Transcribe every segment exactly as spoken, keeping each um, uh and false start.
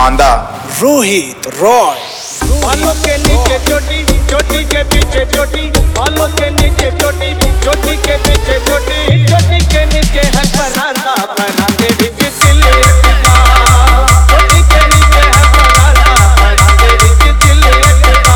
बांदा रोहित रॉय। बालों के नीचे चोटी, चोटी के पीछे चोटी, बालों के नीचे चोटी, चोटी के पीछे चोटी, चोटी के नीचे है परांदा, परांदे बीच दिल अटका, चोटी के नीचे है परांदा, परांदे बीच दिल अटका।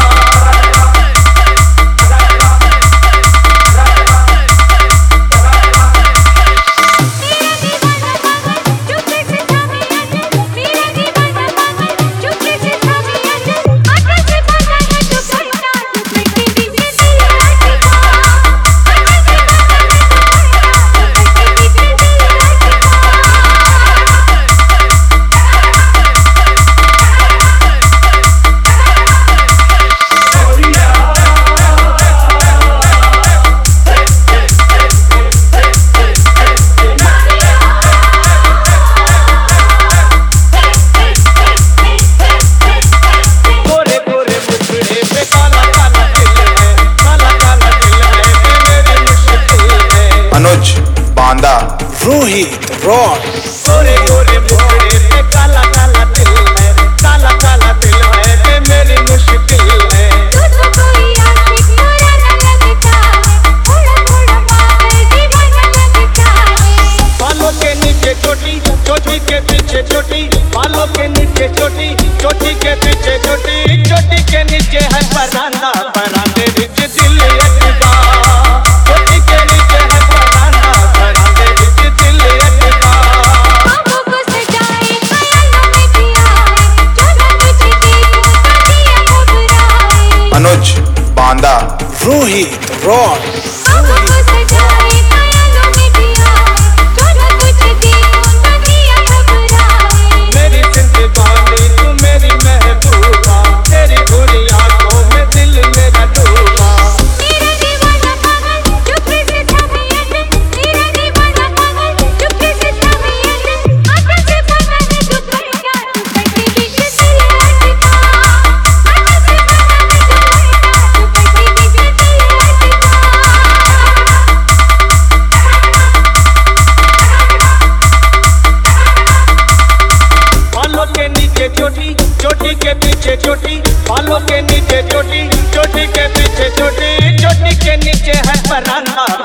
अनुज बांदा रोहित रॉय। गोरे गोरे मुखड़े पे काला काला दिल है, काला काला दिल है, ये मेरी मुश्किल है। तुझको कोई आशिक बुरा न लगता है, थोड़ा थोड़ा पागल दीवाना लगता है। बालों के नीचे चोटी, चोटी के पीछे चोटी, बालों के नीचे चोटी, चोटी के पीछे चोटी, चोटी के नीचे है परांदा, परांदे बीच दिल अटका, चोटी के नीचे है परांदा, परांदे बीच दिल अटका। आँखों को सजाए ख्यालों में जिया है, जो न तुझे देखूं ताकिया घबराए। अनुज बांदा रोहित रॉय। आँखों को सजाए ख्यालों में जिया है, जो न तुझे देखूं ताकिया घबराए। मेरी जिंदगानी तू मेरी महबूबा, तेरी बुरी आंखों में दिल मेरा डूबा। मेरा दीवाना पागल चुपके से थामे अटक, मेरा दीवाना पागल चुपके से थामे अटक, आँखों से बना है दुपट्टा, दुपट्टे बीच दिल अटका, आँखों से बना है दुपट्टा, दुपट्टे बीच दिल अटका। बालों के नीचे चोटी, चोटी के पीछे चोटी, बालों के नीचे चोटी, चोटी के पीछे चोटी, चोटी के नीचे है परांदा,